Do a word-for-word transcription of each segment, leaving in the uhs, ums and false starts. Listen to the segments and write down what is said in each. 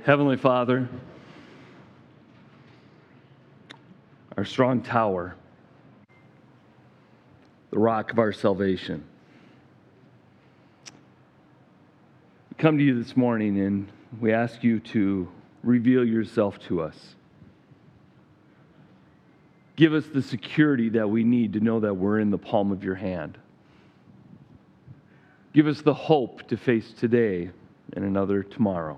Heavenly Father, our strong tower, the rock of our salvation, we come to you this morning and we ask you to reveal yourself to us. Give us the security that we need to know that we're in the palm of your hand. Give us the hope to face today and another tomorrow.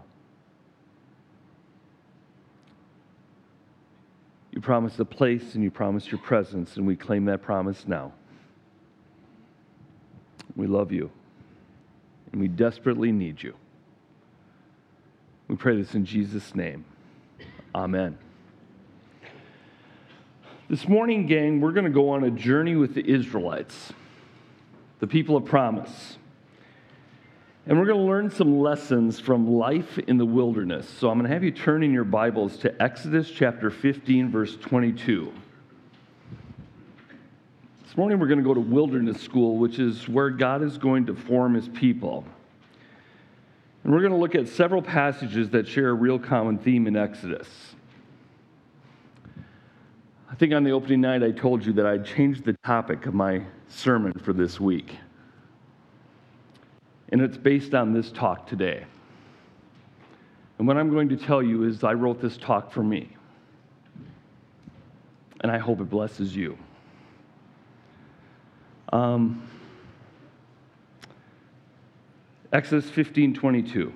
You promised a place and you promised your presence, and we claim that promise now. We love you, and we desperately need you. We pray this in Jesus' name. Amen. This morning, gang, we're going to go on a journey with the Israelites, the people of promise. And we're going to learn some lessons from life in the wilderness. So I'm going to have you turn in your Bibles to Exodus chapter fifteen, verse twenty-two. This morning we're going to go to wilderness school, which is where God is going to form his people. And we're going to look at several passages that share a real common theme in Exodus. I think on the opening night I told you that I'd changed the topic of my sermon for this week. And it's based on this talk today. And what I'm going to tell you is I wrote this talk for me. And I hope it blesses you. Um, Exodus fifteen twenty-two.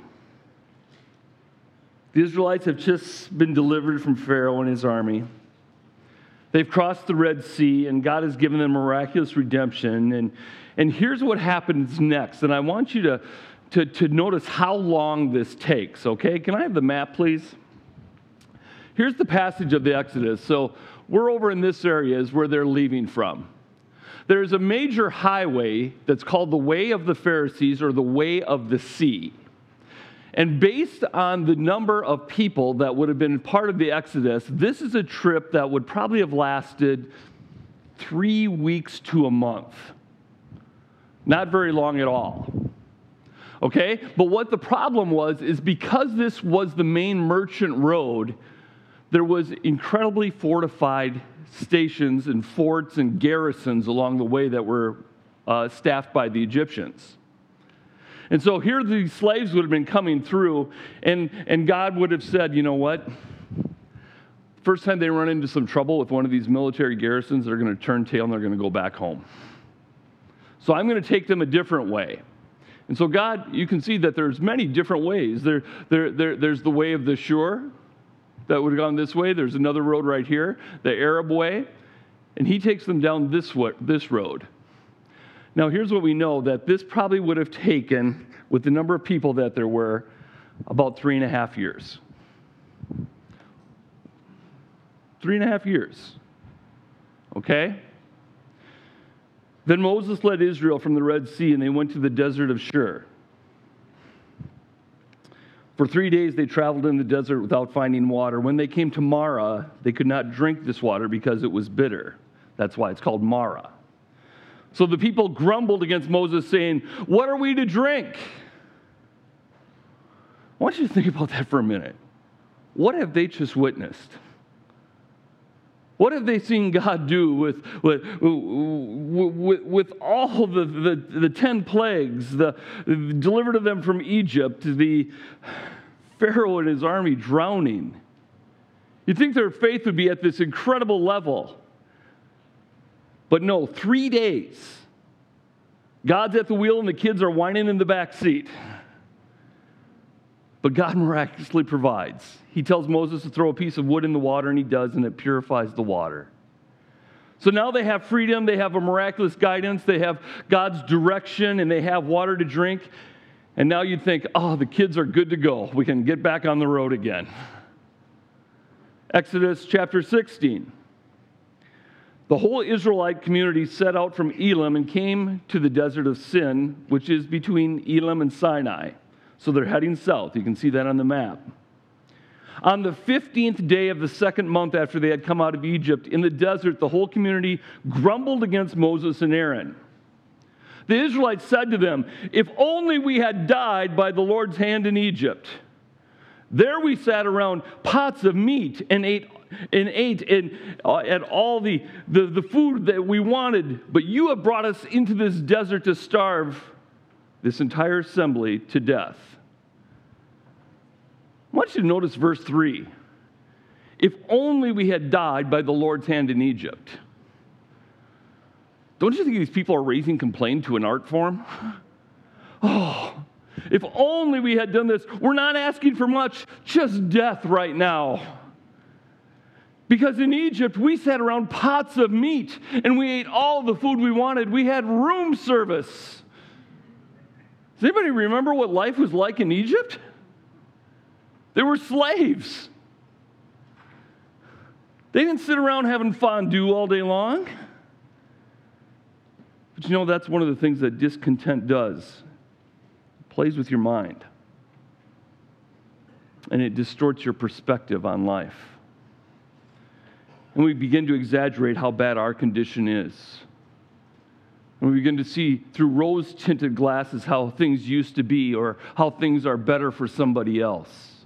The Israelites have just been delivered from Pharaoh and his army. They've crossed the Red Sea, and God has given them miraculous redemption. And, and here's what happens next. And I want you to, to, to notice how long this takes, okay? Can I have the map, please? Here's the passage of the Exodus. So we're over in this area is where they're leaving from. There's a major highway that's called the Way of the Pharisees, or the Way of the Sea. And based on the number of people that would have been part of the Exodus, this is a trip that would probably have lasted three weeks to a month. Not very long at all. Okay? But what the problem was is because this was the main merchant road, there was incredibly fortified stations and forts and garrisons along the way that were uh, staffed by the Egyptians. And so here these slaves would have been coming through, and, and God would have said, you know what? First time they run into some trouble with one of these military garrisons, they're going to turn tail and they're going to go back home. So I'm going to take them a different way. And so God, you can see that there's many different ways. There, there, there, there's the way of the shore that would have gone this way. There's another road right here, the Arab way. And he takes them down this way, this road. Now, here's what we know, that this probably would have taken, with the number of people that there were, about three and a half years. Three and a half years. Okay? Then Moses led Israel from the Red Sea, and they went to the desert of Shur. For three days they traveled in the desert without finding water. When they came to Marah, they could not drink this water because it was bitter. That's why it's called Marah. So the people grumbled against Moses, saying, "What are we to drink?" I want you to think about that for a minute. What have they just witnessed? What have they seen God do with, with, with, with all the, the, the ten plagues, the, delivered to them from Egypt, the Pharaoh and his army drowning? You'd think their faith would be at this incredible level. But no, three days. God's at the wheel and the kids are whining in the back seat. But God miraculously provides. He tells Moses to throw a piece of wood in the water, and he does, and it purifies the water. So now they have freedom, they have a miraculous guidance, they have God's direction, and they have water to drink. And now you'd think, oh, the kids are good to go. We can get back on the road again. Exodus chapter sixteen. The whole Israelite community set out from Elim and came to the desert of Sin, which is between Elim and Sinai. So they're heading south. You can see that on the map. On the fifteenth day of the second month after they had come out of Egypt, in the desert, the whole community grumbled against Moses and Aaron. The Israelites said to them, "If only we had died by the Lord's hand in Egypt. There we sat around pots of meat and ate and ate and uh, at all the, the, the food that we wanted. But you have brought us into this desert to starve this entire assembly to death. I want you to notice verse three. If only we had died by the Lord's hand in Egypt. Don't you think these people are raising complaint to an art form? Oh, if only we had done this. We're not asking for much, just death right now. Because in Egypt, we sat around pots of meat and we ate all the food we wanted. We had room service. Does anybody remember what life was like in Egypt? They were slaves. They didn't sit around having fondue all day long. But you know, that's one of the things that discontent does. It plays with your mind. And it distorts your perspective on life. And we begin to exaggerate how bad our condition is. And we begin to see through rose-tinted glasses how things used to be or how things are better for somebody else.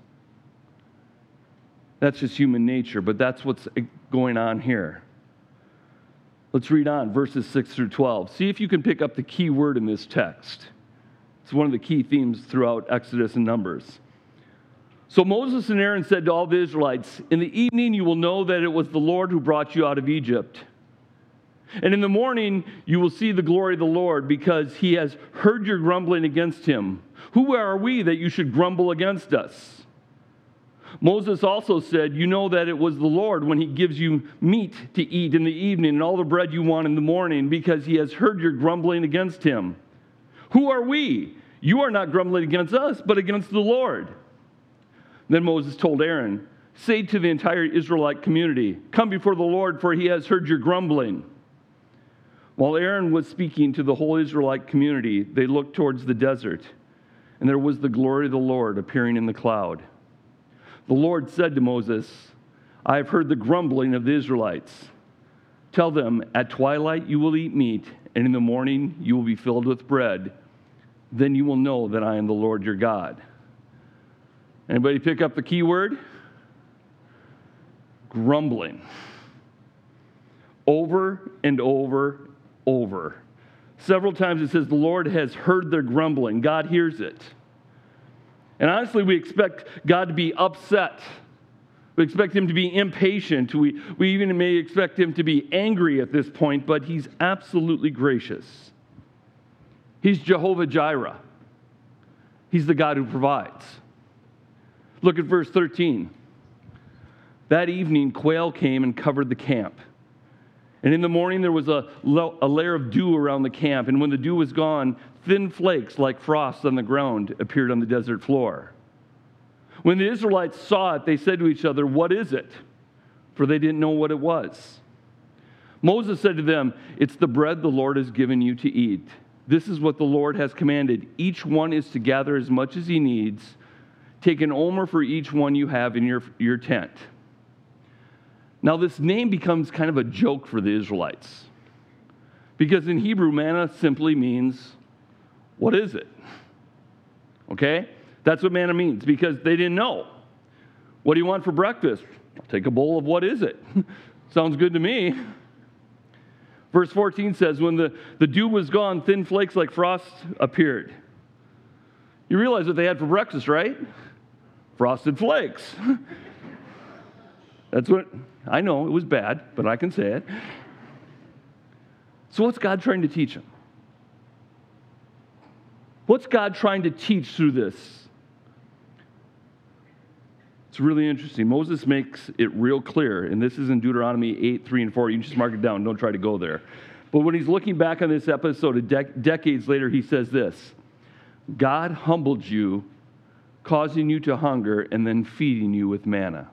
That's just human nature, but that's what's going on here. Let's read on, verses six through twelve. See if you can pick up the key word in this text. It's one of the key themes throughout Exodus and Numbers. So Moses and Aaron said to all the Israelites, in the evening you will know that it was the Lord who brought you out of Egypt. And in the morning you will see the glory of the Lord, because he has heard your grumbling against him. Who are we that you should grumble against us? Moses also said, you know that it was the Lord when he gives you meat to eat in the evening and all the bread you want in the morning, because he has heard your grumbling against him. Who are we? You are not grumbling against us, but against the Lord. Then Moses told Aaron, say to the entire Israelite community, come before the Lord, for he has heard your grumbling. While Aaron was speaking to the whole Israelite community, they looked towards the desert, and there was the glory of the Lord appearing in the cloud. The Lord said to Moses, I have heard the grumbling of the Israelites. Tell them, at twilight you will eat meat, and in the morning you will be filled with bread. Then you will know that I am the Lord your God. Anybody pick up the key word? Grumbling. Over and over, over. Several times it says the Lord has heard their grumbling. God hears it. And honestly, we expect God to be upset. We expect him to be impatient. We, we even may expect him to be angry at this point, but he's absolutely gracious. He's Jehovah Jireh. He's the God who provides. Look at verse thirteen. That evening, quail came and covered the camp. And in the morning, there was a, a layer of dew around the camp. And when the dew was gone, thin flakes like frost on the ground appeared on the desert floor. When the Israelites saw it, they said to each other, what is it? For they didn't know what it was. Moses said to them, it's the bread the Lord has given you to eat. This is what the Lord has commanded. Each one is to gather as much as he needs. Take an omer for each one you have in your, your tent. Now this name becomes kind of a joke for the Israelites. Because in Hebrew, manna simply means, what is it? Okay? That's what manna means, because they didn't know. What do you want for breakfast? I'll take a bowl of what is it? Sounds good to me. Verse fourteen says, when the, the dew was gone, thin flakes like frost appeared. You realize what they had for breakfast, right? Frosted flakes. That's what, I know, it was bad, but I can say it. So what's God trying to teach them? What's God trying to teach through this? It's really interesting. Moses makes it real clear, and this is in Deuteronomy eight, three, and four. You can just mark it down. Don't try to go there. But when he's looking back on this episode, dec- decades later, he says this: God humbled you, causing you to hunger, and then feeding you with manna.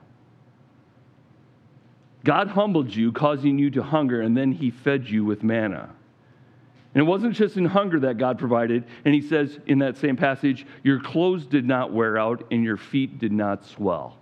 God humbled you, causing you to hunger, and then he fed you with manna. And it wasn't just in hunger that God provided. And he says in that same passage, your clothes did not wear out and your feet did not swell.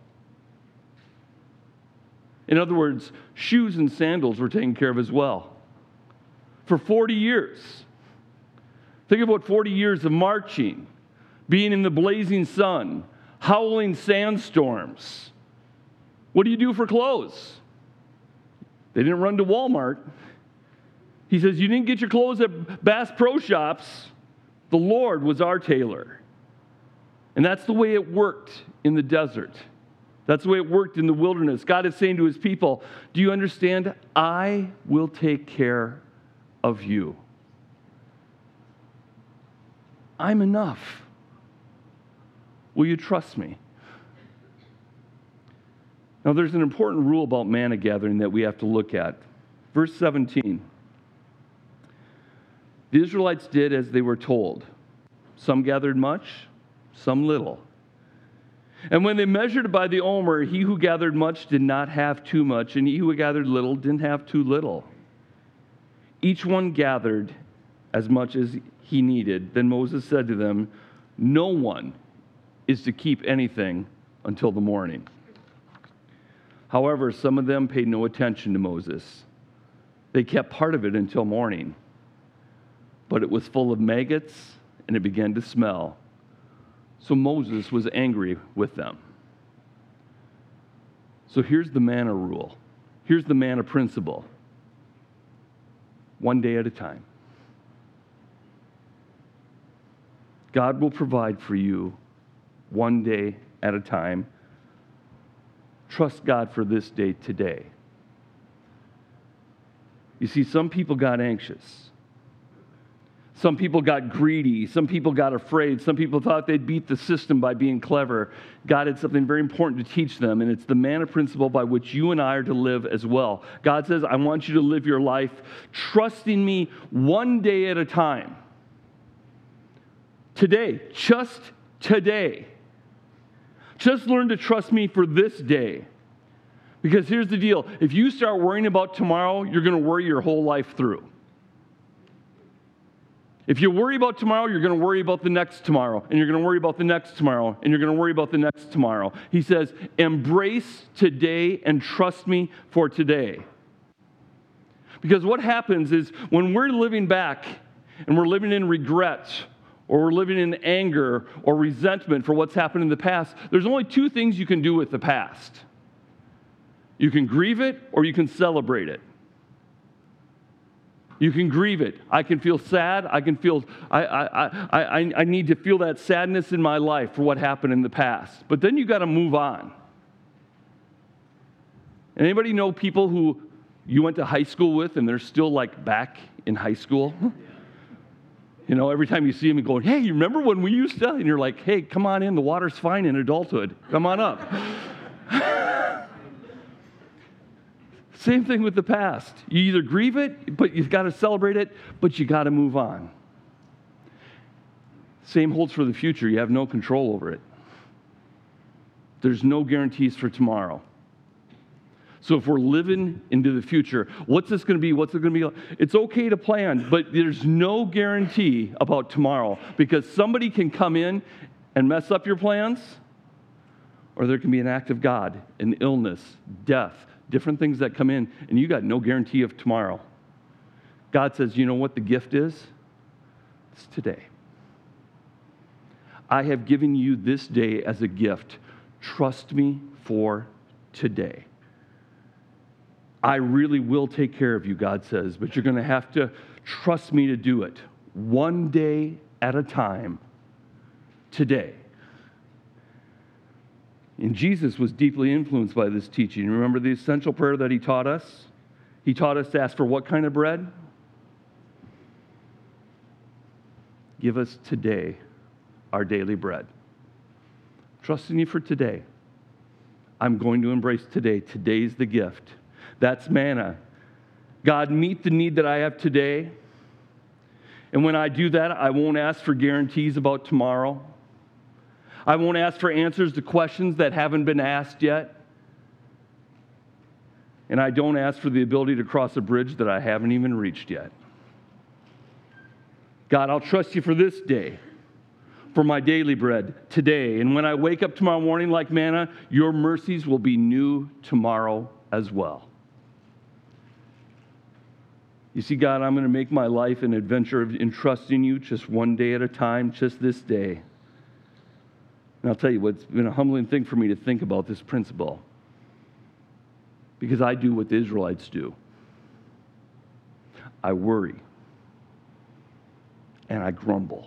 In other words, shoes and sandals were taken care of as well. For forty years. Think of what forty years of marching, being in the blazing sun, howling sandstorms. What do you do for clothes? They didn't run to Walmart. He says, you didn't get your clothes at Bass Pro Shops. The Lord was our tailor. And that's the way it worked in the desert. That's the way it worked in the wilderness. God is saying to his people, do you understand? I will take care of you. I'm enough. Will you trust me? Now, there's an important rule about manna gathering that we have to look at. Verse seventeen. The Israelites did as they were told. Some gathered much, some little. And when they measured by the omer, he who gathered much did not have too much, and he who gathered little didn't have too little. Each one gathered as much as he needed. Then Moses said to them, no one is to keep anything until the morning. However, some of them paid no attention to Moses. They kept part of it until morning. But it was full of maggots, and it began to smell. So Moses was angry with them. So here's the manna rule. Here's the manna principle. One day at a time. God will provide for you one day at a time. Trust God for this day today. You see, some people got anxious. Some people got greedy. Some people got afraid. Some people thought they'd beat the system by being clever. God had something very important to teach them, and it's the manna principle by which you and I are to live as well. God says, I want you to live your life trusting me one day at a time. Today, just today. Just learn to trust me for this day. Because here's the deal. If you start worrying about tomorrow, you're going to worry your whole life through. If you worry about tomorrow, you're going to worry about the next tomorrow, and you're going to worry about the next tomorrow, and you're going to worry about the next tomorrow. He says, embrace today and trust me for today. Because what happens is when we're living back and we're living in regret, or we're living in anger or resentment for what's happened in the past, there's only two things you can do with the past. You can grieve it or you can celebrate it. You can grieve it. I can feel sad. I can feel, I, I, I, I need to feel that sadness in my life for what happened in the past. But then you got to move on. Anybody know people who you went to high school with and they're still like back in high school? You know, every time you see them, you go, hey, you remember when we used to? And you're like, hey, come on in. The water's fine in adulthood. Come on up. Same thing with the past. You either grieve it, but you've got to celebrate it, but you got to move on. Same holds for the future. You have no control over it. There's no guarantees for tomorrow. So if we're living into the future, what's this going to be? What's it going to be like? It's okay to plan, but there's no guarantee about tomorrow because somebody can come in and mess up your plans, or there can be an act of God, an illness, death, different things that come in, and you got no guarantee of tomorrow. God says, you know what the gift is? It's today. I have given you this day as a gift. Trust me for today. I really will take care of you, God says, but you're going to have to trust me to do it. One day at a time, today. And Jesus was deeply influenced by this teaching. Remember the essential prayer that he taught us? He taught us to ask for what kind of bread? Give us today our daily bread. Trusting you for today. I'm going to embrace today. Today's the gift. That's manna. God, meet the need that I have today. And when I do that, I won't ask for guarantees about tomorrow. I won't ask for answers to questions that haven't been asked yet. And I don't ask for the ability to cross a bridge that I haven't even reached yet. God, I'll trust you for this day, for my daily bread today. And when I wake up tomorrow morning like manna, your mercies will be new tomorrow as well. You see, God, I'm going to make my life an adventure in trusting you just one day at a time, just this day. And I'll tell you what's been a humbling thing for me to think about this principle. Because I do what the Israelites do. I worry. And I grumble.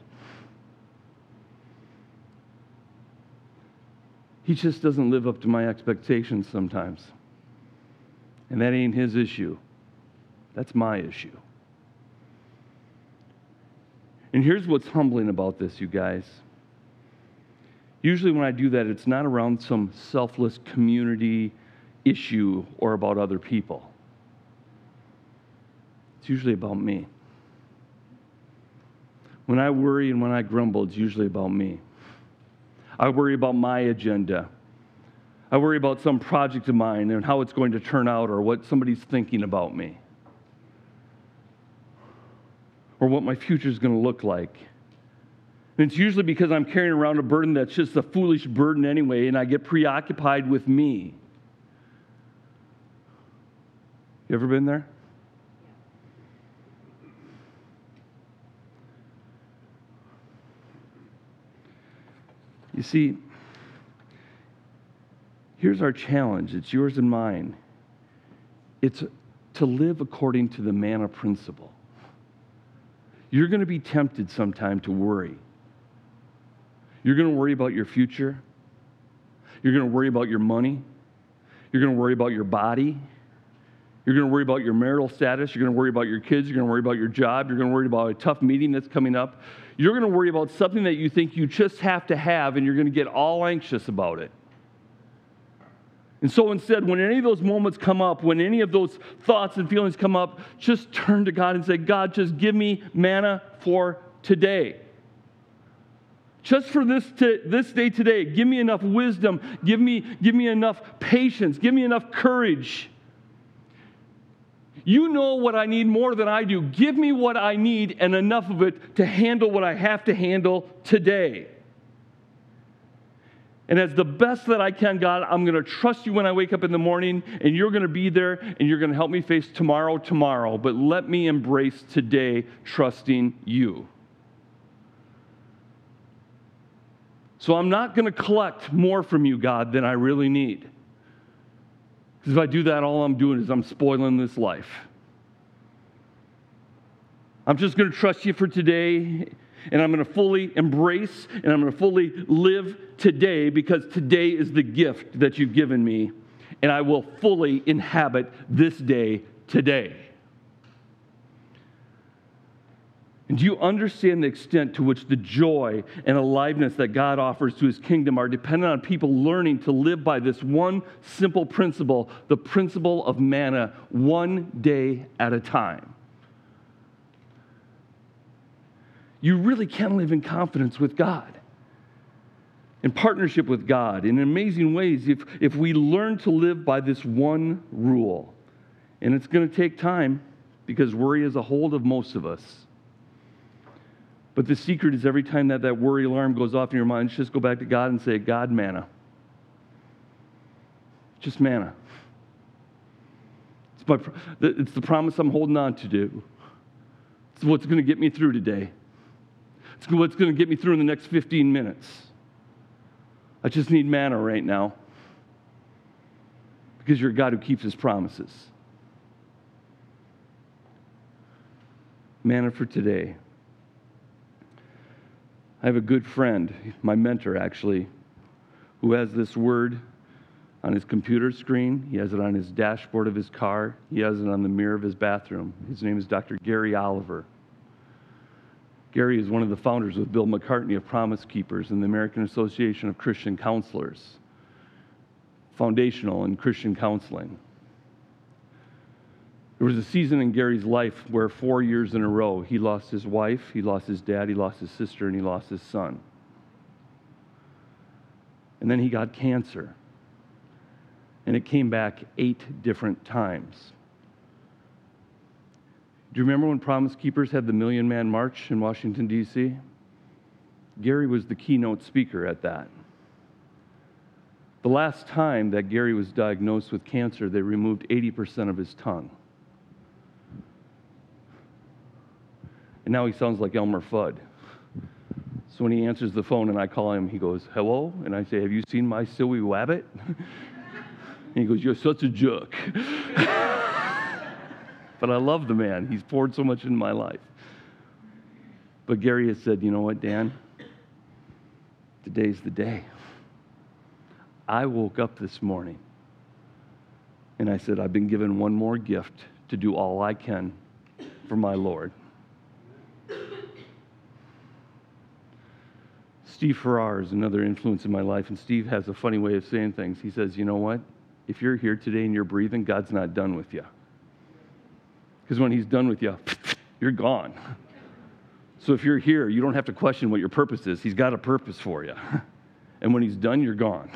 He just doesn't live up to my expectations sometimes. And that ain't his issue. That's my issue. And here's what's humbling about this, you guys. Usually when I do that, it's not around some selfless community issue or about other people. It's usually about me. When I worry and when I grumble, it's usually about me. I worry about my agenda. I worry about some project of mine and how it's going to turn out or what somebody's thinking about me. Or what my future is going to look like. And it's usually because I'm carrying around a burden that's just a foolish burden anyway, and I get preoccupied with me. You ever been there? You see, here's our challenge. It's yours and mine. It's to live according to the manna principle. You're going to be tempted sometime to worry. You're going to worry about your future. You're going to worry about your money. You're going to worry about your body. You're going to worry about your marital status. You're going to worry about your kids. You're going to worry about your job. You're going to worry about a tough meeting that's coming up. You're going to worry about something that you think you just have to have, and you're going to get all anxious about it. And so instead, when any of those moments come up, when any of those thoughts and feelings come up, just turn to God and say, God, just give me manna for today. Just for this to, this day today, give me enough wisdom, give me, give me enough patience, give me enough courage. You know what I need more than I do. Give me what I need and enough of it to handle what I have to handle today. And as the best that I can, God, I'm going to trust you when I wake up in the morning, and you're going to be there, and you're going to help me face tomorrow, tomorrow. But let me embrace today trusting you. So I'm not going to collect more from you, God, than I really need. Because if I do that, all I'm doing is I'm spoiling this life. I'm just going to trust you for today, and I'm going to fully embrace, and I'm going to fully live today, because today is the gift that you've given me, and I will fully inhabit this day today. And do you understand the extent to which the joy and aliveness that God offers to his kingdom are dependent on people learning to live by this one simple principle, the principle of manna, one day at a time? You really can live in confidence with God, in partnership with God, in amazing ways if, if we learn to live by this one rule. And it's going to take time, because worry is a hold of most of us. But the secret is every time that that worry alarm goes off in your mind, just go back to God and say, God, manna. Just manna. It's, my, it's the promise I'm holding on to do. It's what's going to get me through today. It's what's going to get me through in the next fifteen minutes. I just need manna right now, because you're a God who keeps his promises. Manna for today. I have a good friend, my mentor actually, who has this word on his computer screen. He has it on his dashboard of his car. He has it on the mirror of his bathroom. His name is Doctor Gary Oliver. Gary is one of the founders with Bill McCartney of Promise Keepers and the American Association of Christian Counselors, foundational in Christian counseling. There was a season in Gary's life where four years in a row he lost his wife, he lost his dad, he lost his sister, and he lost his son. And then he got cancer. And it came back eight different times. Do you remember when Promise Keepers had the Million Man March in Washington, D C? Gary was the keynote speaker at that. The last time that Gary was diagnosed with cancer, they removed eighty percent of his tongue. And now he sounds like Elmer Fudd. So when he answers the phone and I call him, he goes, hello? And I say, have you seen my silly wabbit? And he goes, you're such a jerk. But I love the man. He's poured so much into my life. But Gary has said, you know what, Dan? Today's the day. I woke up this morning and I said, I've been given one more gift to do all I can for my Lord. Steve Farrar is another influence in my life, and Steve has a funny way of saying things. He says, you know what? If you're here today and you're breathing, God's not done with you. Because when he's done with you, you're gone. So if you're here, you don't have to question what your purpose is. He's got a purpose for you. And when he's done, you're gone.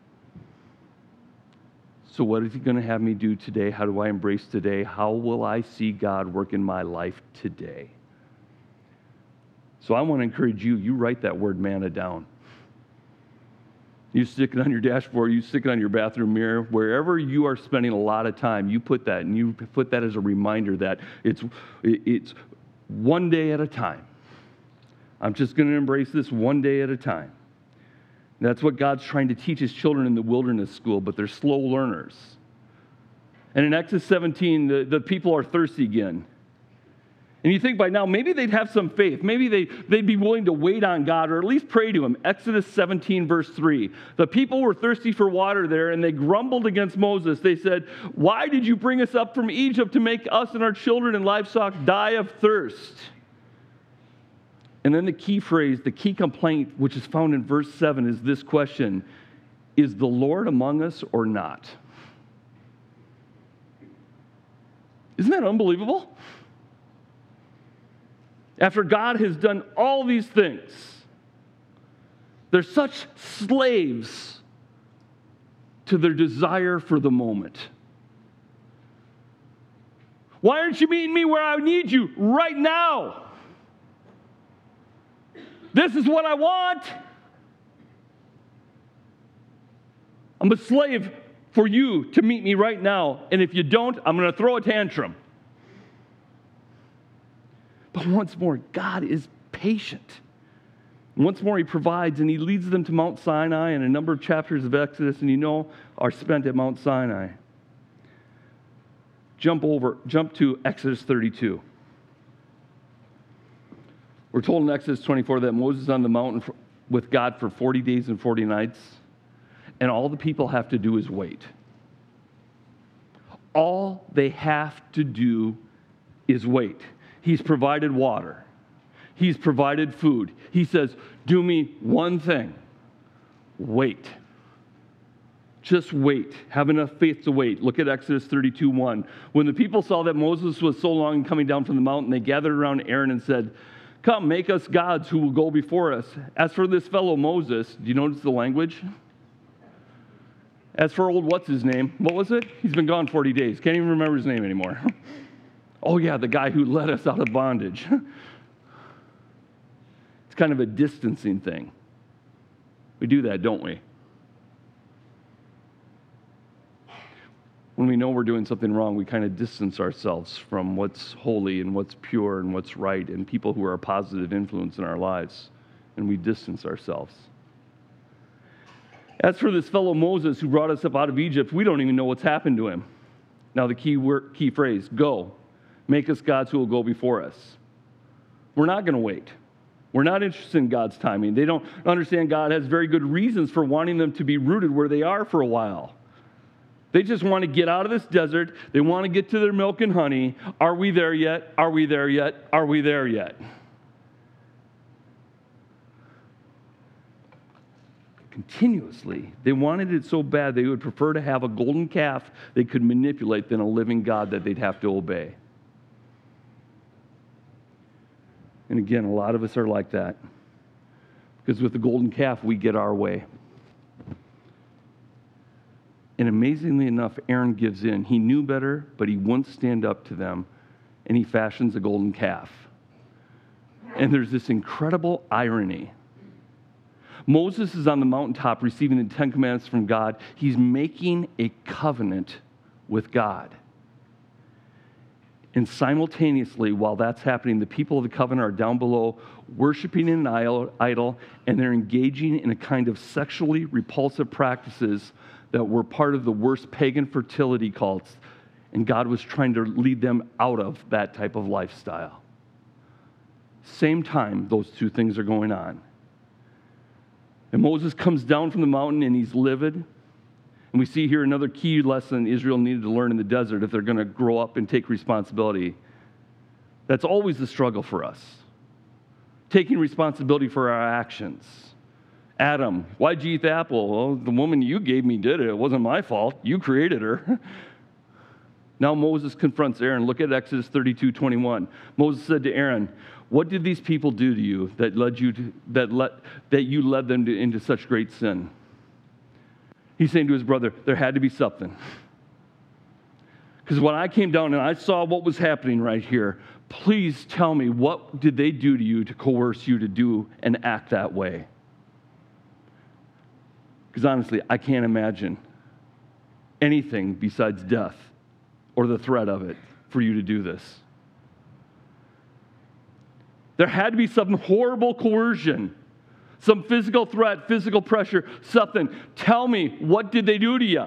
So what is he going to have me do today? How do I embrace today? How will I see God work in my life today? So I want to encourage you, you write that word manna down. You stick it on your dashboard, you stick it on your bathroom mirror, wherever you are spending a lot of time, you put that, and you put that as a reminder that it's, it's one day at a time. I'm just going to embrace this one day at a time. And that's what God's trying to teach his children in the wilderness school, but they're slow learners. And in Exodus seventeen, the, the people are thirsty again. And you think by now, maybe they'd have some faith. Maybe they, they'd be willing to wait on God or at least pray to him. Exodus seventeen, verse three. The people were thirsty for water there, and they grumbled against Moses. They said, why did you bring us up from Egypt to make us and our children and livestock die of thirst? And then the key phrase, the key complaint, which is found in verse seven, is this question: is the Lord among us or not? Isn't that unbelievable? After God has done all these things, they're such slaves to their desire for the moment. Why aren't you meeting me where I need you right now? This is what I want. I'm a slave for you to meet me right now, and if you don't, I'm going to throw a tantrum. But once more, God is patient. Once more, he provides, and he leads them to Mount Sinai, and a number of chapters of Exodus, and you know, are spent at Mount Sinai. Jump over, jump to Exodus thirty-two. We're told in Exodus twenty-four that Moses is on the mountain with God for forty days and forty nights, and all the people have to do is wait. All they have to do is wait. He's provided water. He's provided food. He says, do me one thing. Wait. Just wait. Have enough faith to wait. Look at Exodus thirty-two, one. When the people saw that Moses was so long coming down from the mountain, they gathered around Aaron and said, come, make us gods who will go before us. As for this fellow Moses, do you notice the language? As for old what's his name? What was it? He's been gone forty days. Can't even remember his name anymore. Oh, yeah, the guy who led us out of bondage. It's kind of a distancing thing. We do that, don't we? When we know we're doing something wrong, we kind of distance ourselves from what's holy and what's pure and what's right and people who are a positive influence in our lives, and we distance ourselves. As for this fellow Moses who brought us up out of Egypt, we don't even know what's happened to him. Now the key word, key phrase, go. Make us gods who will go before us. We're not going to wait. We're not interested in God's timing. They don't understand God has very good reasons for wanting them to be rooted where they are for a while. They just want to get out of this desert. They want to get to their milk and honey. Are we there yet? Are we there yet? Are we there yet? Continuously. They wanted it so bad they would prefer to have a golden calf they could manipulate than a living God that they'd have to obey. And again, a lot of us are like that. Because with the golden calf, we get our way. And amazingly enough, Aaron gives in. He knew better, but he wouldn't stand up to them, and he fashions a golden calf. And there's this incredible irony. Moses is on the mountaintop receiving the Ten Commandments from God. He's making a covenant with God. And simultaneously, while that's happening, the people of the covenant are down below worshiping an idol, and they're engaging in a kind of sexually repulsive practices that were part of the worst pagan fertility cults. And God was trying to lead them out of that type of lifestyle. Same time, those two things are going on. And Moses comes down from the mountain and he's livid. And we see here another key lesson Israel needed to learn in the desert if they're going to grow up and take responsibility. That's always the struggle for us. Taking responsibility for our actions. Adam, why'd you eat the apple? Well, the woman you gave me did it. It wasn't my fault. You created her. Now Moses confronts Aaron. Look at Exodus thirty-two twenty-one. Moses said to Aaron, what did these people do to you that led you to, that let that you led them to, into such great sin? He's saying to his brother, there had to be something. Because when I came down and I saw what was happening right here, please tell me, what did they do to you to coerce you to do and act that way? Because honestly, I can't imagine anything besides death or the threat of it for you to do this. There had to be some horrible coercion, some physical threat, physical pressure, something. Tell me, what did they do to you?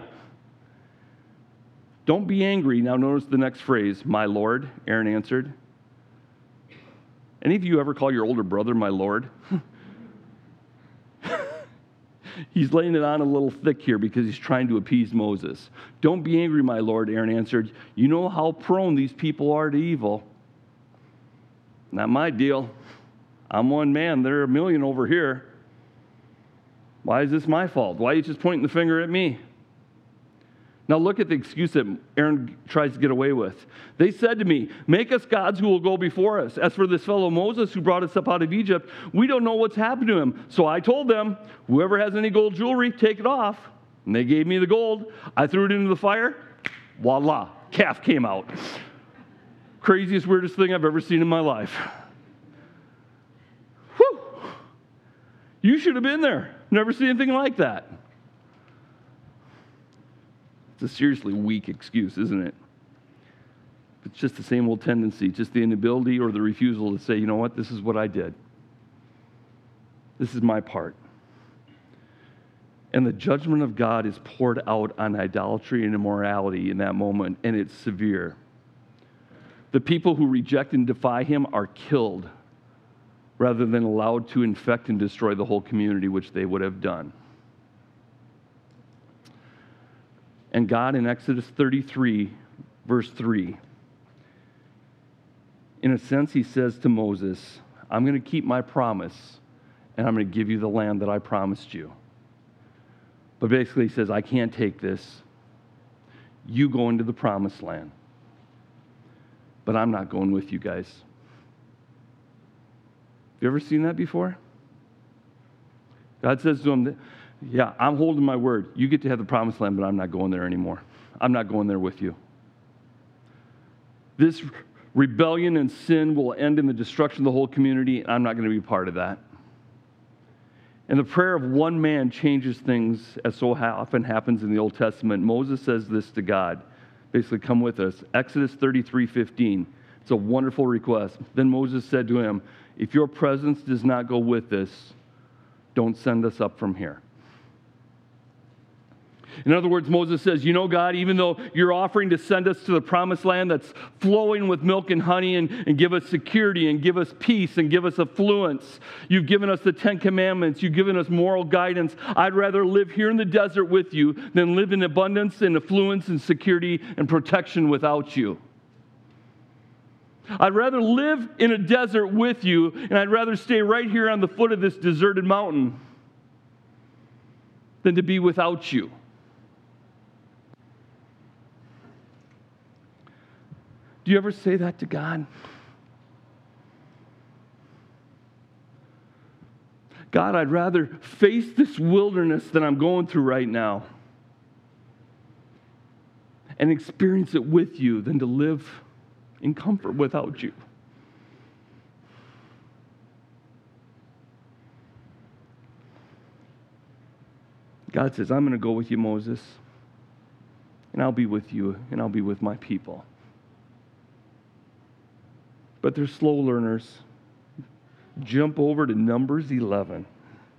Don't be angry. Now notice the next phrase, my Lord, Aaron answered. Any of you ever call your older brother my Lord? He's laying it on a little thick here because he's trying to appease Moses. Don't be angry, my Lord, Aaron answered. You know how prone these people are to evil. Not my deal. I'm one man. There are a million over here. Why is this my fault? Why are you just pointing the finger at me? Now look at the excuse that Aaron tries to get away with. They said to me, make us gods who will go before us. As for this fellow Moses who brought us up out of Egypt, we don't know what's happened to him. So I told them, whoever has any gold jewelry, take it off. And they gave me the gold. I threw it into the fire. Voila, calf came out. Craziest, weirdest thing I've ever seen in my life. Whew. You should have been there. Never seen anything like that. It's a seriously weak excuse, isn't it? It's just the same old tendency, just the inability or the refusal to say, you know what, this is what I did. This is my part. And the judgment of God is poured out on idolatry and immorality in that moment, and it's severe. The people who reject and defy him are killed rather than allowed to infect and destroy the whole community, which they would have done. And God in Exodus thirty-three, verse three, in a sense, he says to Moses, I'm going to keep my promise, and I'm going to give you the land that I promised you. But basically, he says, I can't take this. You go into the promised land. But I'm not going with you guys. Have you ever seen that before? God says to him, yeah, I'm holding my word. You get to have the promised land, but I'm not going there anymore. I'm not going there with you. This rebellion and sin will end in the destruction of the whole community, and I'm not going to be part of that. And the prayer of one man changes things, as so often happens in the Old Testament. Moses says this to God. Basically, come with us. Exodus thirty-three fifteen. It's a wonderful request. Then Moses said to him, if your presence does not go with us, don't send us up from here. In other words, Moses says, you know, God, even though you're offering to send us to the promised land that's flowing with milk and honey and, and give us security and give us peace and give us affluence, you've given us the Ten Commandments, you've given us moral guidance. I'd rather live here in the desert with you than live in abundance and affluence and security and protection without you. I'd rather live in a desert with you, and I'd rather stay right here on the foot of this deserted mountain than to be without you. Do you ever say that to God? God, I'd rather face this wilderness that I'm going through right now and experience it with you than to live in comfort without you. God says, I'm going to go with you, Moses, and I'll be with you, and I'll be with my people. but they're slow learners. Jump over to Numbers eleven.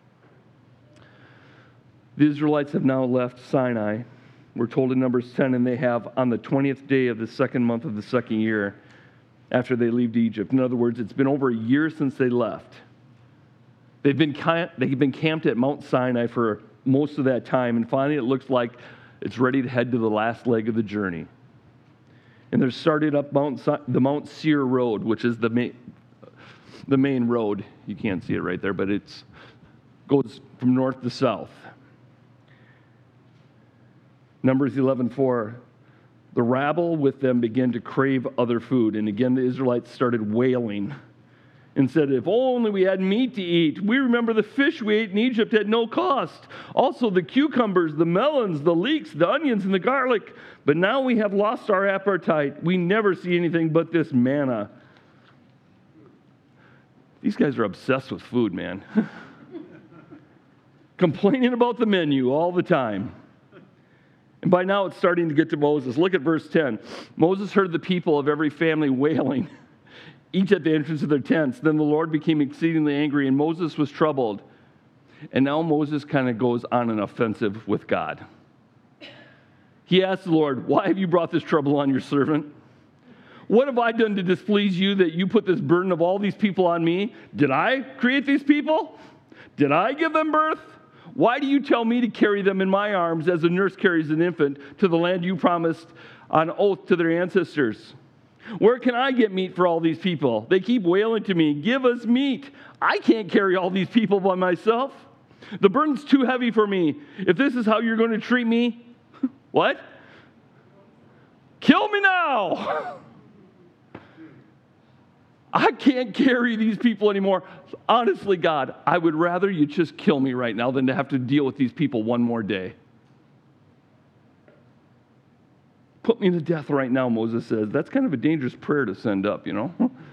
The Israelites have now left Sinai. We're told in Numbers ten, and they have on the twentieth day of the second month of the second year after they leave Egypt. In other words, it's been over a year since they left. They've been, they've been camped at Mount Sinai for most of that time, and finally it looks like it's ready to head to the last leg of the journey. And they're started up Mount, the Mount Seir Road, which is the main, the main road. You can't see it right there, but it goes from north to south. Numbers eleven four, the rabble with them began to crave other food. And again, the Israelites started wailing and said, if only we had meat to eat. We remember the fish we ate in Egypt at no cost. Also the cucumbers, the melons, the leeks, the onions, and the garlic. But now we have lost our appetite. We never see anything but this manna. These guys are obsessed with food, man. Complaining about the menu all the time. And by now it's starting to get to Moses. Look at verse ten. Moses heard the people of every family wailing, each at the entrance of their tents. Then the Lord became exceedingly angry, and Moses was troubled. And now Moses kind of goes on an offensive with God. He asked the Lord, why have you brought this trouble on your servant? What have I done to displease you that you put this burden of all these people on me? Did I create these people? Did I give them birth? Why do you tell me to carry them in my arms as a nurse carries an infant to the land you promised on oath to their ancestors? Where can I get meat for all these people? They keep wailing to me, give us meat. I can't carry all these people by myself. The burden's too heavy for me. If this is how you're going to treat me, what? Kill me now. I can't carry these people anymore. Honestly, God, I would rather you just kill me right now than to have to deal with these people one more day. Put me to death right now, Moses says. That's kind of a dangerous prayer to send up, you know.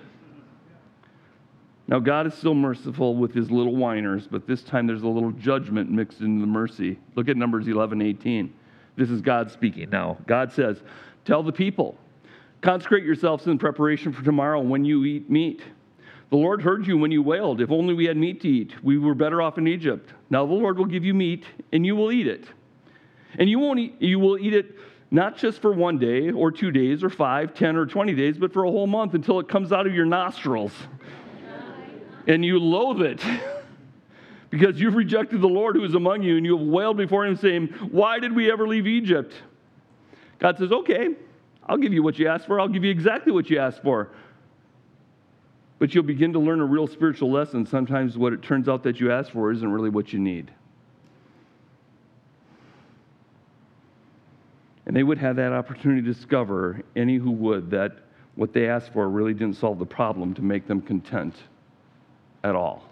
Now, God is still merciful with his little whiners, but this time there's a little judgment mixed into the mercy. Look at Numbers eleven eighteen. This is God speaking now. God says, tell the people, consecrate yourselves in preparation for tomorrow when you eat meat. The Lord heard you when you wailed. If only we had meat to eat. We were better off in Egypt. Now the Lord will give you meat, and you will eat it. And you won't eat, you will eat it not just for one day or two days or five, ten, or twenty days, but for a whole month until it comes out of your nostrils. And you loathe it. Because you've rejected the Lord who is among you, and you have wailed before him, saying, why did we ever leave Egypt? God says, okay, I'll give you what you asked for. I'll give you exactly what you asked for. But you'll begin to learn a real spiritual lesson. Sometimes what it turns out that you asked for isn't really what you need. And they would have that opportunity to discover, any who would, that what they asked for really didn't solve the problem to make them content at all.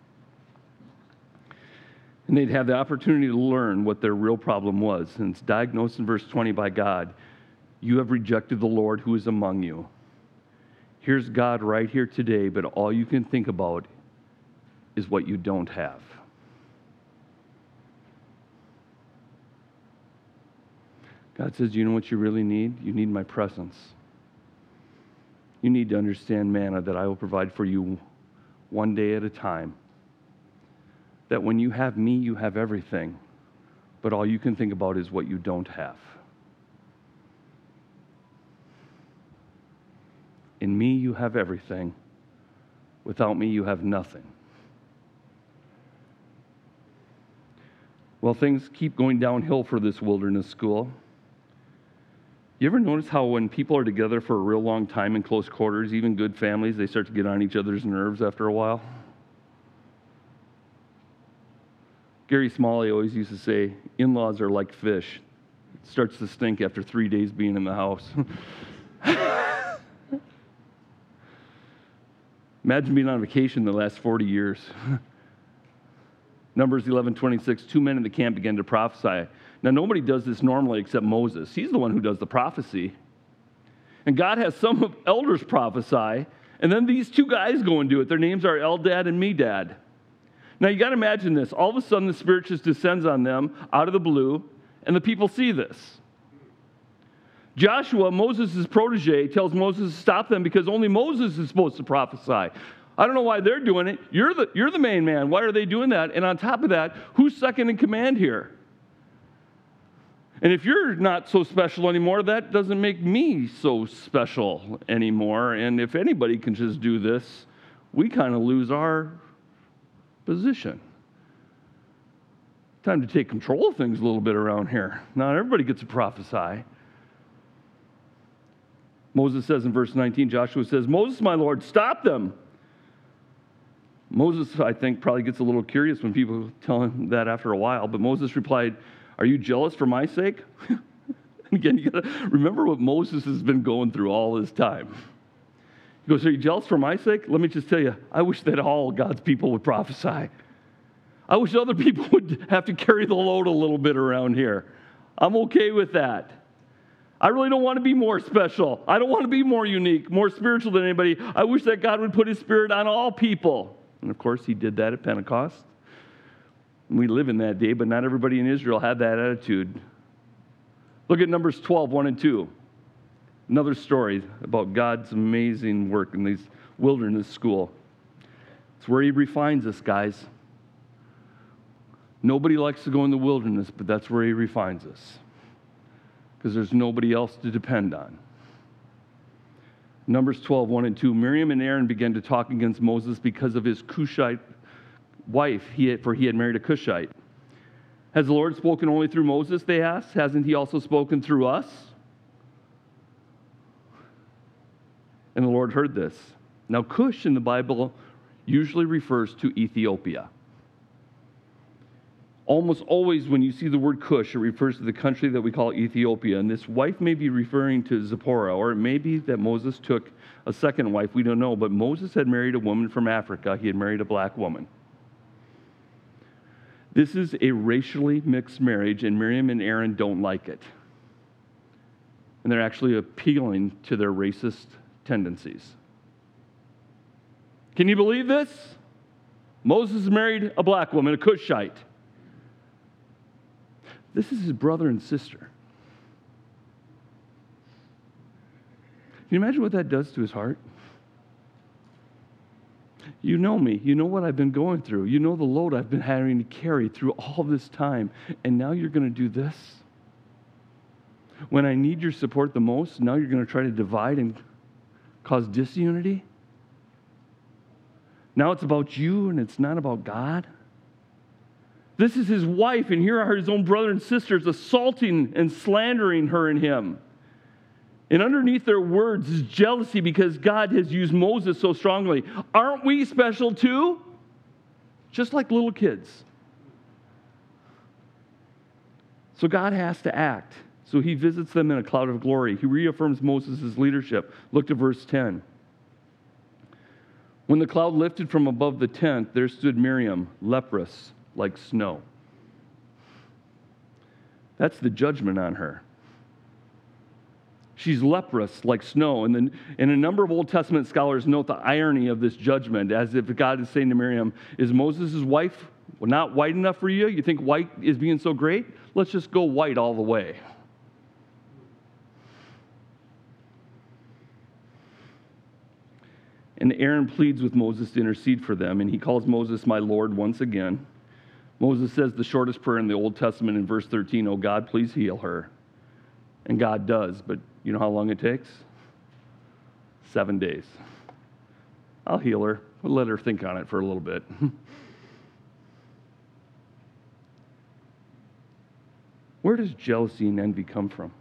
And they'd have the opportunity to learn what their real problem was. And it's diagnosed in verse twenty by God. You have rejected the Lord who is among you. Here's God right here today, but all you can think about is what you don't have. God says, you know what you really need? You need my presence. You need to understand, manna, that I will provide for you one day at a time. That when you have me, you have everything, but all you can think about is what you don't have. In me, you have everything. Without me, you have nothing. Well, things keep going downhill for this wilderness school. You ever notice how when people are together for a real long time in close quarters, even good families, they start to get on each other's nerves after a while? Gary Smalley always used to say, in-laws are like fish. It starts to stink after three days being in the house. Imagine being on vacation the last forty years. Numbers eleven twenty-six, two men in the camp began to prophesy. Now, nobody does this normally except Moses. He's the one who does the prophecy. And God has some elders prophesy, and then these two guys go and do it. Their names are Eldad and Medad. Now, you got to imagine this. All of a sudden, the Spirit just descends on them out of the blue, and the people see this. Joshua, Moses' protege, tells Moses to stop them because only Moses is supposed to prophesy. I don't know why they're doing it. You're the, you're the main man. Why are they doing that? And on top of that, who's second in command here? And if you're not so special anymore, that doesn't make me so special anymore. And if anybody can just do this, we kind of lose our position. Time to take control of things a little bit around here. Not everybody gets to prophesy. Moses says in verse nineteen, Joshua says, Moses, my Lord, stop them. Moses, I think, probably gets a little curious when people tell him that after a while, but Moses replied, are you jealous for my sake? Again, you got to remember what Moses has been going through all this time. He goes, are you jealous for my sake? Let me just tell you, I wish that all God's people would prophesy. I wish other people would have to carry the load a little bit around here. I'm okay with that. I really don't want to be more special. I don't want to be more unique, more spiritual than anybody. I wish that God would put his Spirit on all people. And of course, he did that at Pentecost. We live in that day, but not everybody in Israel had that attitude. Look at Numbers twelve, one and two. Another story about God's amazing work in this wilderness school. It's where he refines us, guys. Nobody likes to go in the wilderness, but that's where he refines us. Because there's nobody else to depend on. Numbers twelve, one and two. Miriam and Aaron began to talk against Moses because of his Cushite wife, he had, for he had married a Cushite. Has the Lord spoken only through Moses, they asked? Hasn't he also spoken through us? And the Lord heard this. Now, Cush in the Bible usually refers to Ethiopia. Almost always when you see the word Cush, it refers to the country that we call Ethiopia. And this wife may be referring to Zipporah, or it may be that Moses took a second wife. We don't know. But Moses had married a woman from Africa. He had married a black woman. This is a racially mixed marriage, and Miriam and Aaron don't like it. And they're actually appealing to their racist tendencies. Can you believe this? Moses married a black woman, a Cushite. This is his brother and sister. Can you imagine what that does to his heart? You know me. You know what I've been going through. You know the load I've been having to carry through all this time. And now you're going to do this? When I need your support the most, now you're going to try to divide and cause disunity? Now it's about you and it's not about God? This is his wife, and here are his own brother and sisters assaulting and slandering her and him. And underneath their words is jealousy because God has used Moses so strongly. Aren't we special too? Just like little kids. So God has to act. So he visits them in a cloud of glory. He reaffirms Moses' leadership. Look to verse ten. When the cloud lifted from above the tent, there stood Miriam, leprous like snow. That's the judgment on her. She's leprous like snow. And, then, and a number of Old Testament scholars note the irony of this judgment, as if God is saying to Miriam, is Moses' wife not white enough for you? You think white is being so great? Let's just go white all the way. And Aaron pleads with Moses to intercede for them, and he calls Moses my Lord once again. Moses says the shortest prayer in the Old Testament in verse thirteen, oh God, please heal her. And God does, but you know how long it takes? Seven days. I'll heal her. We'll let her think on it for a little bit. Where does jealousy and envy come from?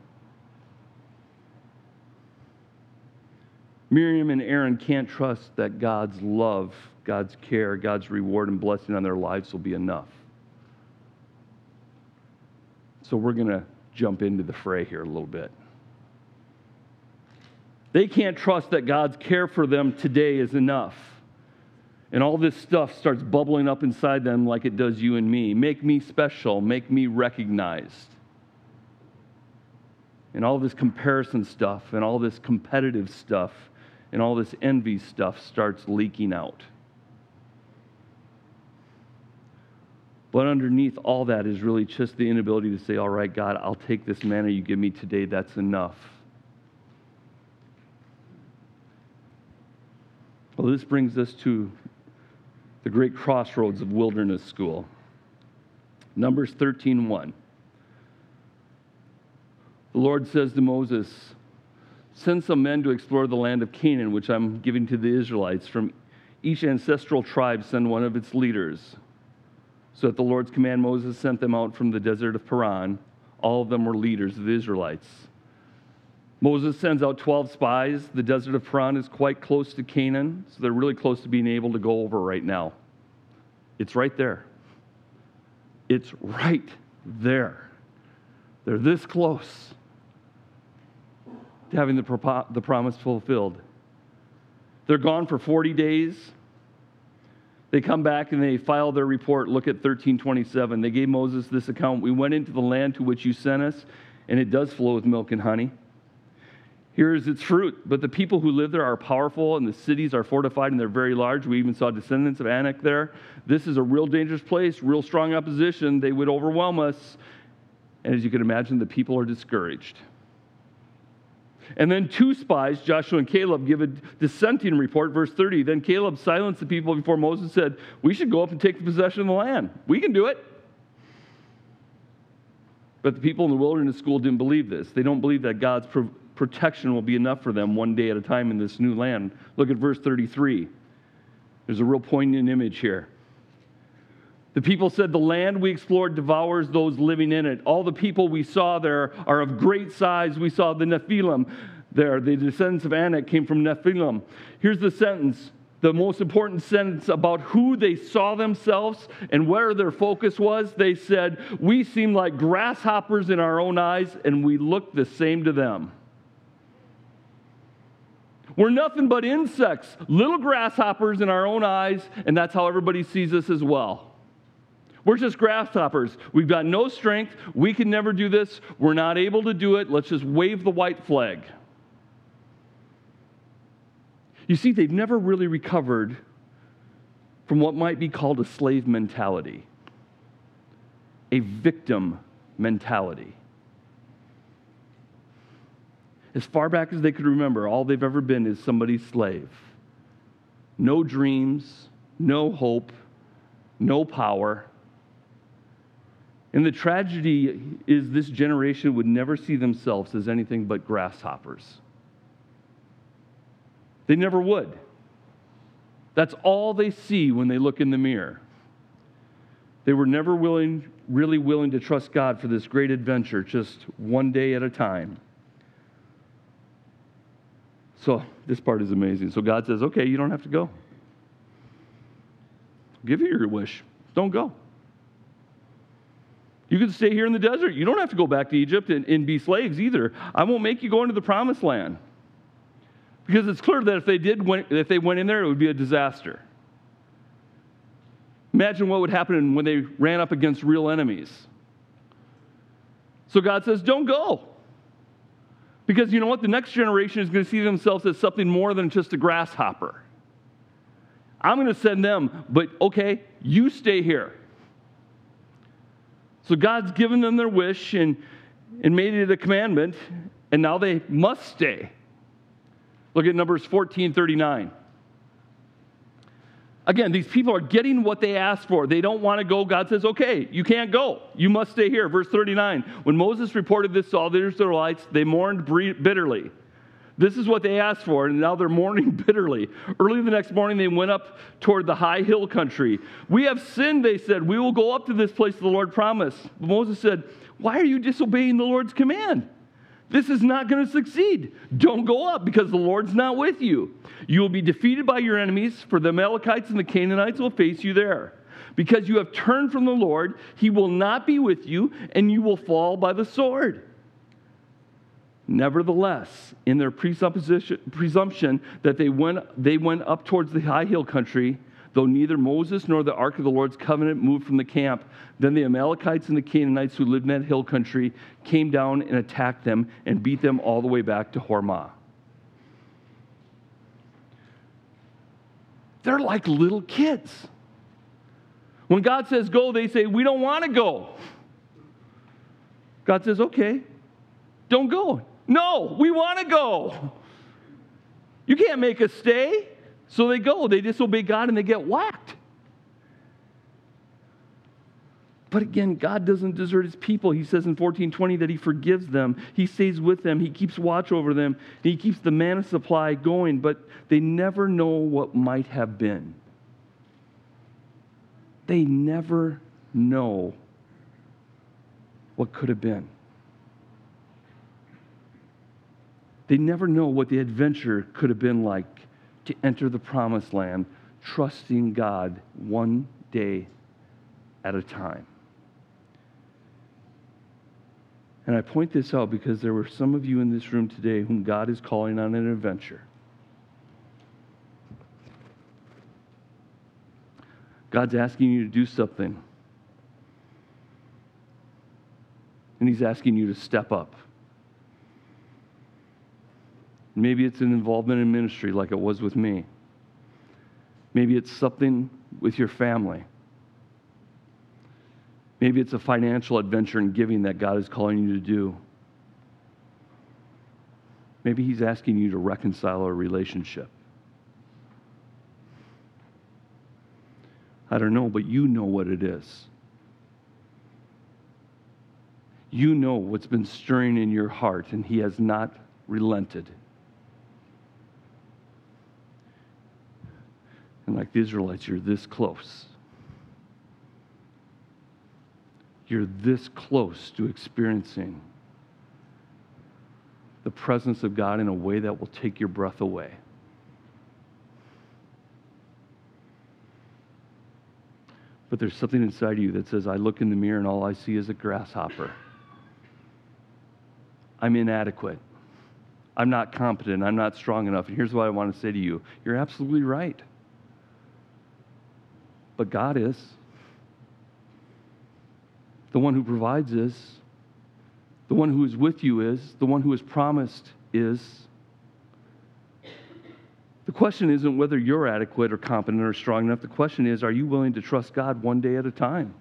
Miriam and Aaron can't trust that God's love, God's care, God's reward and blessing on their lives will be enough. So we're going to jump into the fray here a little bit. They can't trust that God's care for them today is enough. And all this stuff starts bubbling up inside them like it does you and me. Make me special. Make me recognized. And all this comparison stuff and all this competitive stuff and all this envy stuff starts leaking out. But underneath all that is really just the inability to say, all right, God, I'll take this manna you give me today. That's enough. Well, this brings us to the great crossroads of wilderness school. Numbers thirteen one. The Lord says to Moses, send some men to explore the land of Canaan, which I'm giving to the Israelites. From each ancestral tribe, send one of its leaders. So at the Lord's command, Moses sent them out from the desert of Paran. All of them were leaders of the Israelites. Moses sends out twelve spies. The desert of Paran is quite close to Canaan, so they're really close to being able to go over right now. It's right there. It's right there. They're this close to having the, pro- the promise fulfilled. They're gone for forty days. They come back and they file their report. Look at thirteen twenty-seven. They gave Moses this account. We went into the land to which you sent us, and it does flow with milk and honey. Here is its fruit. But the people who live there are powerful, and the cities are fortified, and they're very large. We even saw descendants of Anak there. This is a real dangerous place, real strong opposition. They would overwhelm us. And as you can imagine, the people are discouraged. And then two spies, Joshua and Caleb, give a dissenting report. Verse thirty, then Caleb silenced the people before Moses said, we should go up and take possession of the land. We can do it. But the people in the wilderness school didn't believe this. They don't believe that God's pro- protection will be enough for them one day at a time in this new land. Look at verse thirty-three. There's a real poignant image here. The people said, the land we explored devours those living in it. All the people we saw there are of great size. We saw the Nephilim there. The descendants of Anak came from Nephilim. Here's the sentence, the most important sentence about who they saw themselves and where their focus was. They said, we seem like grasshoppers in our own eyes, and we look the same to them. We're nothing but insects, little grasshoppers in our own eyes, and that's how everybody sees us as well. We're just grasshoppers. We've got no strength. We can never do this. We're not able to do it. Let's just wave the white flag. You see, they've never really recovered from what might be called a slave mentality, a victim mentality. As far back as they could remember, all they've ever been is somebody's slave. No dreams, no hope, no power. And the tragedy is this generation would never see themselves as anything but grasshoppers. They never would. That's all they see when they look in the mirror. They were never willing, really willing to trust God for this great adventure, just one day at a time. So this part is amazing. So God says, okay, you don't have to go. I'll give you your wish. Don't go. You can stay here in the desert. You don't have to go back to Egypt and, and be slaves either. I won't make you go into the promised land. Because it's clear that if they did, if they went in there, it would be a disaster. Imagine what would happen when they ran up against real enemies. So God says, don't go. Because you know what? The next generation is going to see themselves as something more than just a grasshopper. I'm going to send them, but okay, you stay here. So God's given them their wish and, and made it a commandment, and now they must stay. Look at Numbers fourteen thirty-nine. Again, these people are getting what they asked for. They don't want to go. God says, okay, you can't go. You must stay here. Verse thirty-nine. When Moses reported this to all the Israelites, they mourned bitterly. This is what they asked for, and now they're mourning bitterly. Early the next morning, they went up toward the high hill country. We have sinned, they said. We will go up to this place the Lord promised. But Moses said, why are you disobeying the Lord's command? This is not going to succeed. Don't go up because the Lord's not with you. You will be defeated by your enemies, for the Amalekites and the Canaanites will face you there. Because you have turned from the Lord, he will not be with you, and you will fall by the sword. Nevertheless, in their presumption that they went, they went up towards the high hill country, though neither Moses nor the ark of the Lord's covenant moved from the camp, then the Amalekites and the Canaanites who lived in that hill country came down and attacked them and beat them all the way back to Hormah. They're like little kids. When God says go, they say, we don't want to go. God says, okay, don't go. No, we want to go. You can't make us stay. So they go, they disobey God, and they get whacked. But again, God doesn't desert his people. He says in fourteen twenty that he forgives them. He stays with them. He keeps watch over them. He keeps the manna supply going, but they never know what might have been. They never know what could have been. They never know what the adventure could have been like to enter the promised land, trusting God one day at a time. And I point this out because there were some of you in this room today whom God is calling on an adventure. God's asking you to do something. And he's asking you to step up. Maybe it's an involvement in ministry like it was with me. Maybe it's something with your family. Maybe it's a financial adventure in giving that God is calling you to do. Maybe he's asking you to reconcile a relationship. I don't know, but you know what it is. You know what's been stirring in your heart, and he has not relented. And like the Israelites, you're this close. You're this close to experiencing the presence of God in a way that will take your breath away. But there's something inside of you that says, I look in the mirror and all I see is a grasshopper. I'm inadequate. I'm not competent. I'm not strong enough. And here's what I want to say to you. You're absolutely right. But God is. The one who provides is. The one who is with you is. The one who is promised is. The question isn't whether you're adequate or competent or strong enough. The question is, are you willing to trust God one day at a time?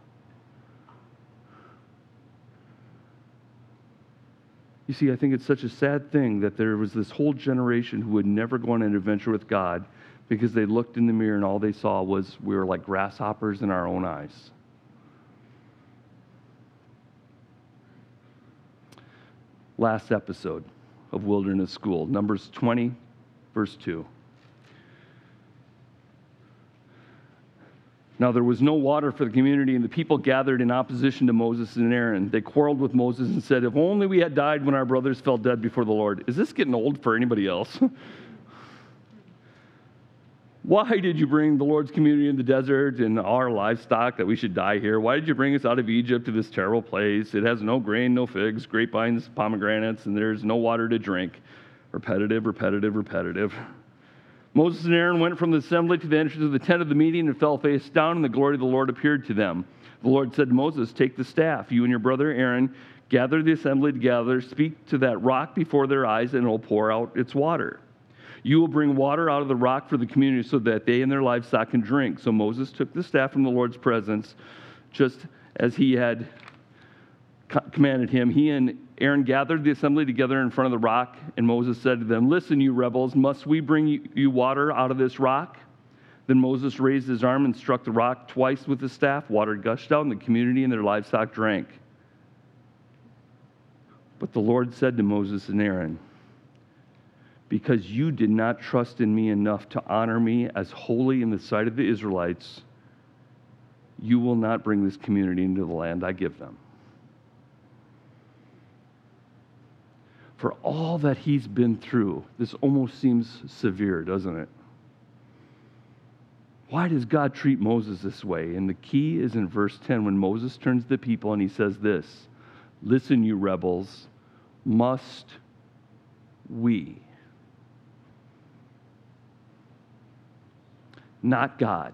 You see, I think it's such a sad thing that there was this whole generation who would never go on an adventure with God because they looked in the mirror and all they saw was we were like grasshoppers in our own eyes. Last episode of Wilderness School, Numbers twenty, verse two. Now there was no water for the community, and the people gathered in opposition to Moses and Aaron. They quarreled with Moses and said, if only we had died when our brothers fell dead before the Lord. Is this getting old for anybody else? Why did you bring the Lord's community in the desert and our livestock that we should die here? Why did you bring us out of Egypt to this terrible place? It has no grain, no figs, grapevines, pomegranates, and there's no water to drink. Repetitive, repetitive, repetitive. Moses and Aaron went from the assembly to the entrance of the tent of the meeting and fell face down, and the glory of the Lord appeared to them. The Lord said to Moses, take the staff, you and your brother Aaron, gather the assembly together, speak to that rock before their eyes, and it will pour out its water. You will bring water out of the rock for the community so that they and their livestock can drink. So Moses took the staff from the Lord's presence, just as he had commanded him. He and Aaron gathered the assembly together in front of the rock, and Moses said to them, listen, you rebels, must we bring you water out of this rock? Then Moses raised his arm and struck the rock twice with his staff. Water gushed out, and the community and their livestock drank. But the Lord said to Moses and Aaron, because you did not trust in me enough to honor me as holy in the sight of the Israelites, you will not bring this community into the land I give them. For all that he's been through, this almost seems severe, doesn't it? Why does God treat Moses this way? And the key is in verse ten when Moses turns to the people and he says this, listen, you rebels, must we? Not God,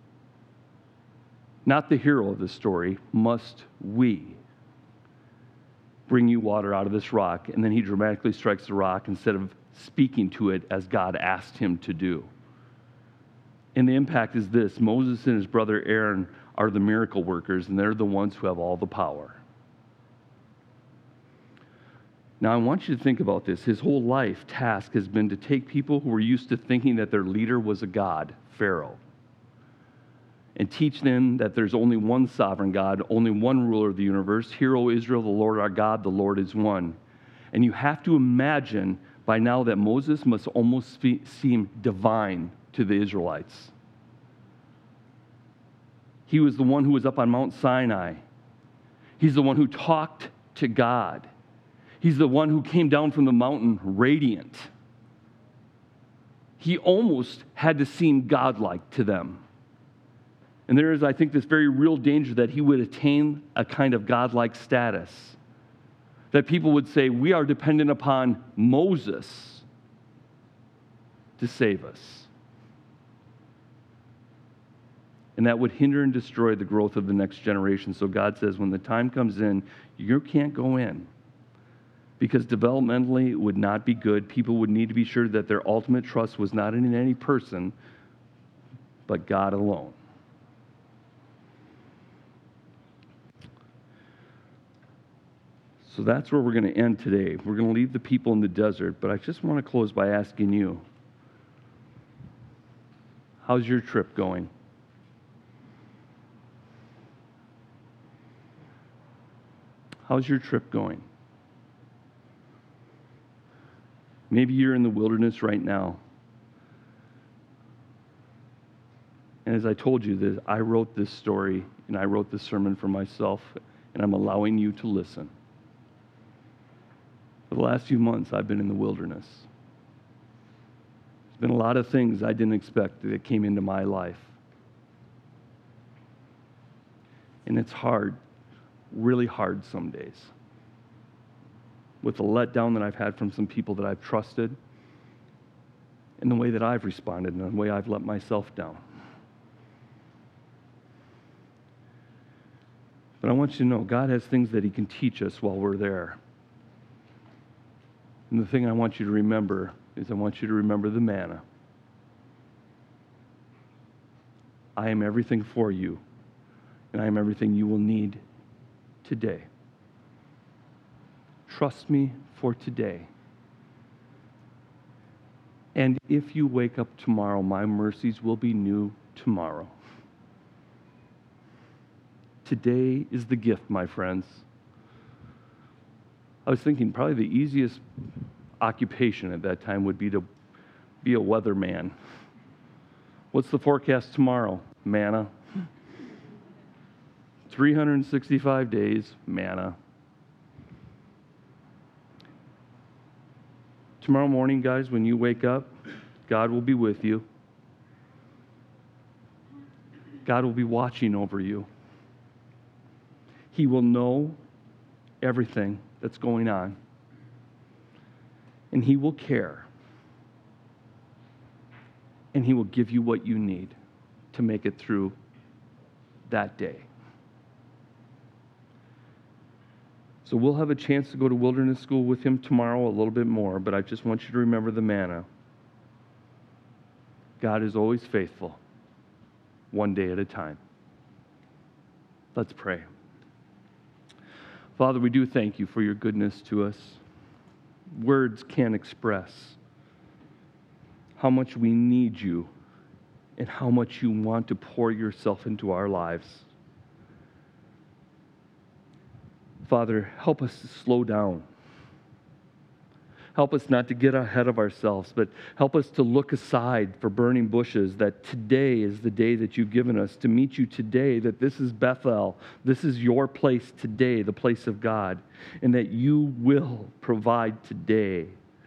not the hero of the story, must we bring you water out of this rock? And then he dramatically strikes the rock instead of speaking to it as God asked him to do. And the impact is this: Moses and his brother Aaron are the miracle workers, and they're the ones who have all the power. Now, I want you to think about this. His whole life task has been to take people who were used to thinking that their leader was a god, Pharaoh, and teach them that there's only one sovereign God, only one ruler of the universe. Hear, O Israel, the Lord our God, the Lord is one. And you have to imagine by now that Moses must almost spe- seem divine to the Israelites. He was the one who was up on Mount Sinai. He's the one who talked to God. He's the one who came down from the mountain radiant. He almost had to seem godlike to them. And there is, I think, this very real danger that he would attain a kind of godlike status. That people would say, we are dependent upon Moses to save us. And that would hinder and destroy the growth of the next generation. So God says, when the time comes in, you can't go in. Because developmentally it would not be good. People would need to be sure that their ultimate trust was not in any person, but God alone. So that's where we're going to end today. We're going to leave the people in the desert, but I just want to close by asking you, how's your trip going? How's your trip going? Maybe you're in the wilderness right now. And as I told you, this, I wrote this story and I wrote this sermon for myself, and I'm allowing you to listen. For the last few months, I've been in the wilderness. There's been a lot of things I didn't expect that came into my life. And it's hard, really hard some days. With the letdown that I've had from some people that I've trusted, and the way that I've responded, and the way I've let myself down. But I want you to know, God has things that He can teach us while we're there. And the thing I want you to remember is I want you to remember the manna. I am everything for you, and I am everything you will need today. Trust me for today. And if you wake up tomorrow, my mercies will be new tomorrow. Today is the gift, my friends. I was thinking probably the easiest occupation at that time would be to be a weatherman. What's the forecast tomorrow? Manna. three hundred sixty-five days, manna. Tomorrow morning, guys, when you wake up, God will be with you. God will be watching over you. He will know everything that's going on. And He will care. And He will give you what you need to make it through that day. So we'll have a chance to go to wilderness school with him tomorrow a little bit more, but I just want you to remember the manna. God is always faithful, one day at a time. Let's pray. Father, we do thank you for your goodness to us. Words can't express how much we need you and how much you want to pour yourself into our lives. Father, help us to slow down. Help us not to get ahead of ourselves, but help us to look aside for burning bushes, that today is the day that you've given us to meet you today, that this is Bethel, this is your place today, the place of God, and that you will provide today.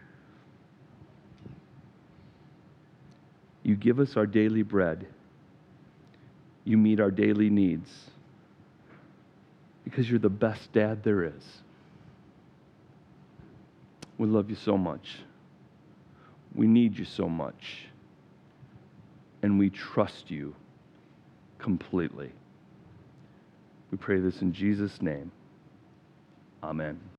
You give us our daily bread. You meet our daily needs. Because you're the best dad there is. We love you so much. We need you so much. And we trust you completely. We pray this in Jesus' name. Amen.